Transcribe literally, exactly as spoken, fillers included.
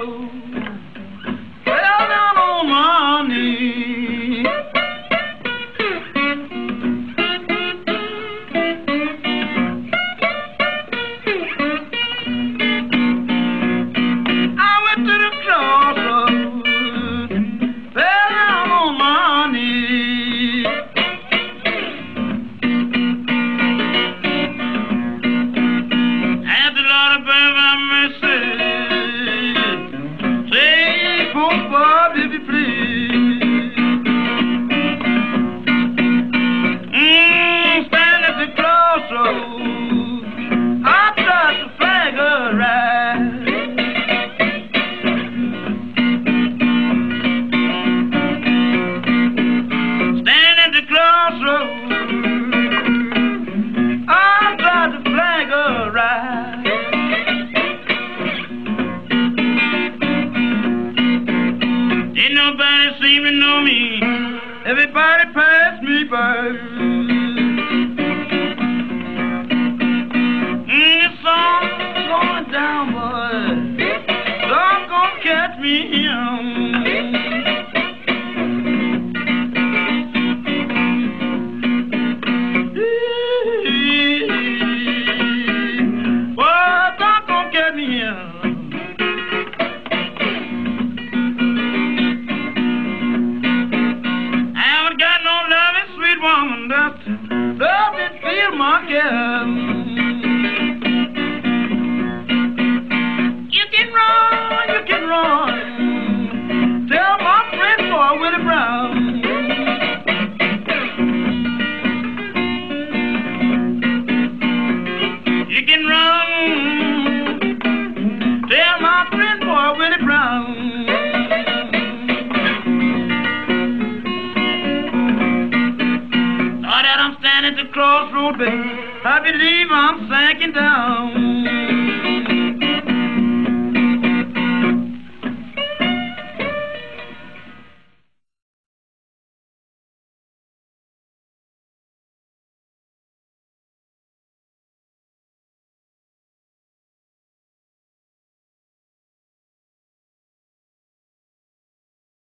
crossroads, fell down on my knees. I went to the crossroads, fell down on my knees. Asked the Lord to bear my mercy, take poor Bob if you please. Mm, stand at the crossroads, I tried to flag her right. Stand at the crossroads, I tried to flag her right. Didn't nobody seem to know me, everybody passed me by. Mm, this song's going down, boy, song's gonna catch me here. Boy, song's gonna catch me here. I haven't got no loving sweet woman that love and feel my care. You can run, you can run, tell my friend boy Willie Brown. You can run, tell my friend boy Willie Brown. Now that I'm standing at the crossroad, baby, I believe I'm sinking down.